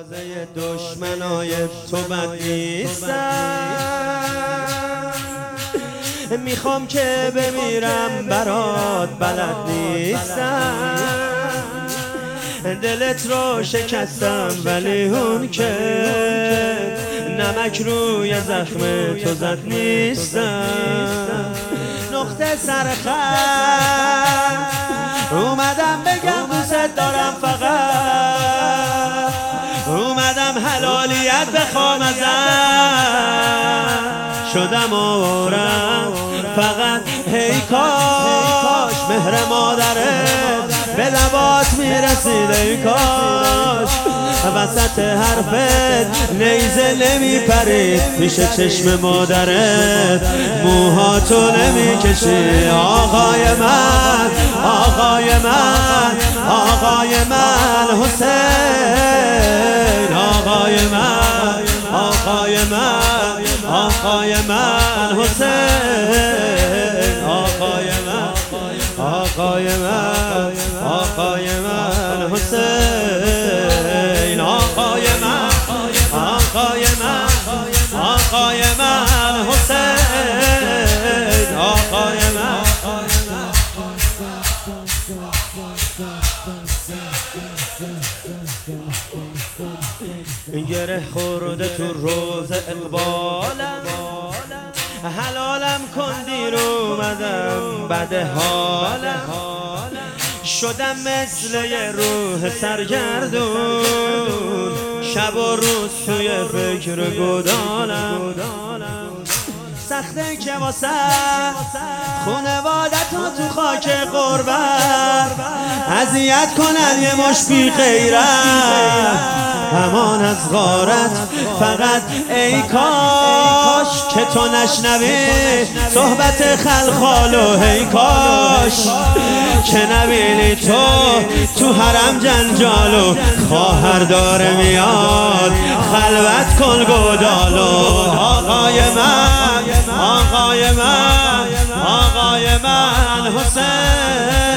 دروازه دشمنای تو بد نیستم، میخوام که بمیرم برات بلد نیستم، دلت رو شکستم ولی اون که نمک روی زخم تو زد نیستم. نقطه سرخط اومدم بگم دوست دارم، فقط اومدم حلالیت بخوام ازت، شدم آورم فقط هی کاش مهر مادرت به لبات میرسید، ای کاش وسط حرفت نیزه نمیپرید پیش چشم مادرت، موهاتو نمیکشی. آقای من، آقای من، آقای من حسین، آقای من، آقای من، آقای من حسین، آقای من، آقای من، آقای من حسین، آقای من، آقای من، آقای من حسین، آقای من. گره خورده تو روز اقبالم، حلالم کن دیر اومدم بد حالم، شدم مثل یه روح سرگردون، شب و روز توی فکر گدالم، سخته که واسه خونوادت ها تو خاک غربت اذیت کنن یه مش بی غیرت، امان از غارت فقط ای کاش که تو نشنوی صحبت خلخالو، ای کاش که نبینی تو حرم جنجالو، خواهر داره میاد خلوت کن گودالو. آقای من، آقای من، آقای من حسین،